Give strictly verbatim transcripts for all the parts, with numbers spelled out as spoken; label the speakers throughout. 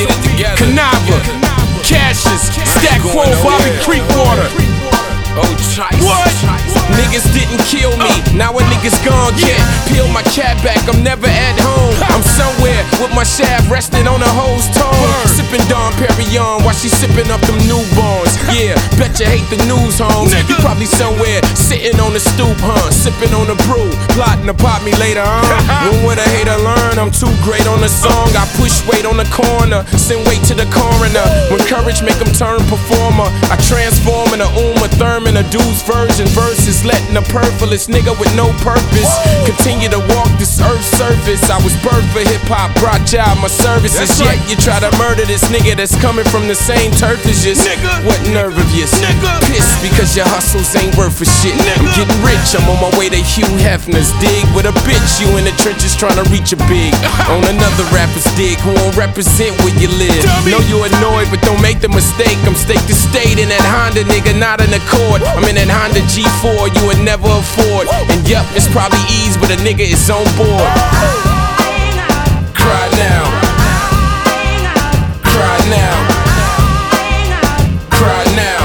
Speaker 1: get it together.
Speaker 2: Canava, Cassius, Stack Quo, Bobby Creekwater.
Speaker 1: Oh, Trice.
Speaker 2: What?
Speaker 1: Niggas didn't kill me, now a nigga's gone, yeah. Peel my cap back, I'm never at home. I'm somewhere with my shaft resting on a hoe's tongue. Sipping Dom Perignon while she sipping up them newborns. Yeah, bet you hate the news, homes. You probably somewhere sitting on the stoop, huh? Sipping on the brew, plotting to pop me later, huh? When would a hater learn? I'm too great on the song. I push weight on the corner, send weight to the coroner. When courage make them turn performer, I transform in a Uma Thurman, a dude's version. Versus letting a purpleist nigga with no purpose continue to walk this earth's surface. I was birthed for hip-hop, brought y'all my services. Yet you try to murder this nigga that's coming from the same turf as you. What nerve of yours? Pissed because your hustles ain't worth a shit. I'm getting rich, I'm on my way to Hugh Hefner's dig with a bitch. You in the trenches trying to reach a big on another rapper's dig who won't represent where you live. Know you annoyed, but don't make the mistake. I'm stake to state in that Honda, nigga, not an Accord. I'm in that Honda G four you would never afford. And yup, it's probably ease, but a nigga is on board. Cry now. Cry now. Cry now.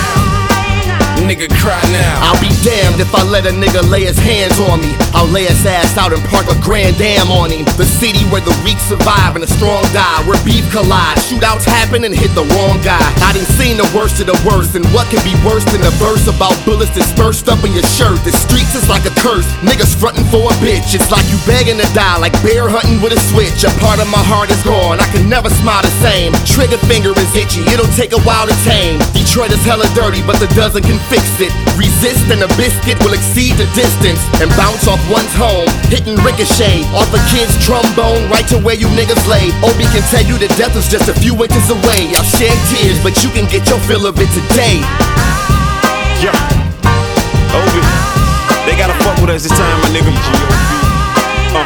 Speaker 1: Nigga, cry now.
Speaker 3: I'll be damned if I let a nigga lay his hands on me. I'll lay his ass out and park a grand dam on him. The city where the weak survive and the strong die, where beef collide, shootouts happen and hit the wrong guy. I done seen the worst of the worst, and what can be worse than a verse about bullets dispersed up in your shirt? The streets is like a curse, niggas frontin' for a bitch. It's like you begging to die, like bear hunting with a switch. A part of my heart is gone, I can never smile the same. Trigger finger is itchy, it'll take a while to tame. Detroit is hella dirty, but the dozen can fix it. Resist and a biscuit will exceed the distance and bounce off one's home, hitting ricochet off a kid's trombone right to where you niggas lay. Obi can tell you that death is just a few inches away. I'll shed tears, but you can get your fill of it today.
Speaker 4: Yeah, Obi, they gotta fuck with us this time, my nigga. Uh,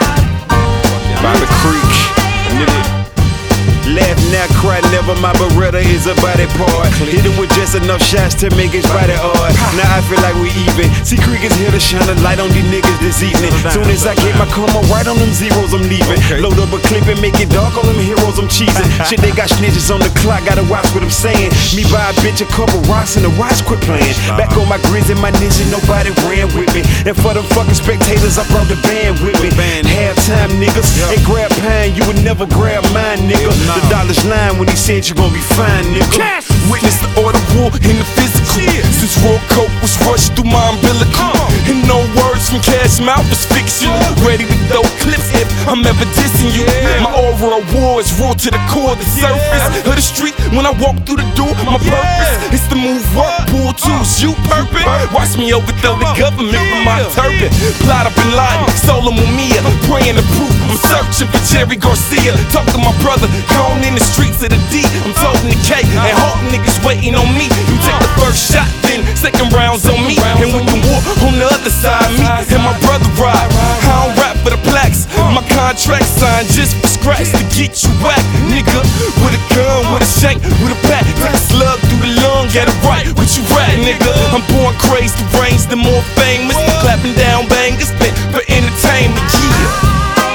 Speaker 4: Bobby Creek, nigga. Laugh now, cry never, my Beretta is a body part. Hit him with just enough shots to make his body hard. Now I feel like we even. See, Creek is here to shine a light on these niggas this evening. Soon as I get my karma right on them zeros, I'm leaving. Load up a clip and make it dark on them heroes, I'm cheesing. Shit, they got snitches on the clock, gotta watch what I'm saying. Me buy a bitch a couple rocks and the watch quit playing. Back on my grizz and my ninja, nobody ran with me. And for them fucking spectators, I brought the band with me. Halftime niggas, they grab pine, you would never grab mine, nigga. The dollar's line when he said you gon' be fine, nigga.
Speaker 2: Cash. Witness the order war in the physical. Yeah. Since raw coke was rushed through my umbilical. Uh. And no words from Cash mouth is fictional. Ready to throw clips if I'm ever dissing you. Yeah. My aura of war is raw to the core, the surface of the street. When I walk through the door, my yeah. purpose is to move up, pull tools, you purpose. Watch me overthrow the government with my turban. Plot up in Laden, Solo Mumia, praying to proof. I'm searching for Jerry Garcia. Talk to my brother, gone in the streets of the D. I'm toting the K and hope niggas waiting on me. You take the first shot, then second rounds on me. And when you walk on the other side, me and my brother ride. I don't rap for the plaques, my contract signed just for scratch to get you whack, nigga. With a gun, with a shank, with a bat, take a slug through the lung, get it right. What you rat, nigga? I'm born crazed, the range, the more famous. Clapping down bangers, fit for entertainment, yeah.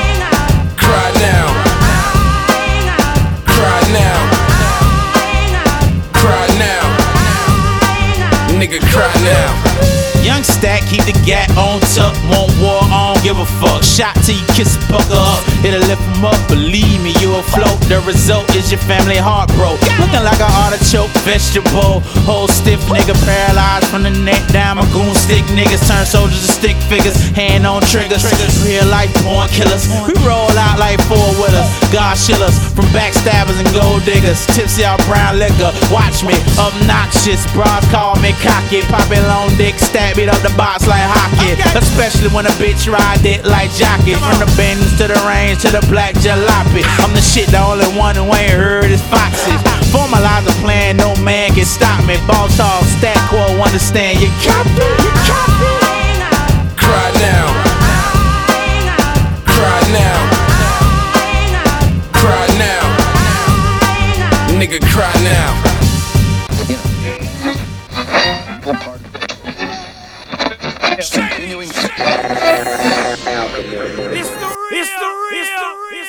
Speaker 1: Cry now. Cry now. Cry now. Nigga, cry now.
Speaker 5: Young Stack, keep the gat on tuck, won't war, I don't give a fuck. Shot till you kiss the pucker up, it'll lift him up, believe me, you'll float. The result is your family heart broke. Looking like an artichoke vegetable. Whole stiff nigga paralyzed from the neck down. My goon stick niggas turn soldiers to stick figures. Hand on triggers, real life born killers. We roll out like four with us, God shillers. From backstabbers and gold diggers. Tipsy out brown liquor, watch me, obnoxious. Bras call me cocky, poppin' long dick, stab beat up the box like hockey. Especially when a bitch ride it like jockey. From the bends to the range to the black jalopy. I'm the shit, the only one who ain't heard is Foxy. Formalize a plan, no man can stop me. Ball talk, Stack Quo, understand you copy, you copy.
Speaker 1: Cry now. Cry now. Cry now. Nigga, cry now.
Speaker 2: It's the real, it's the real, it's the real.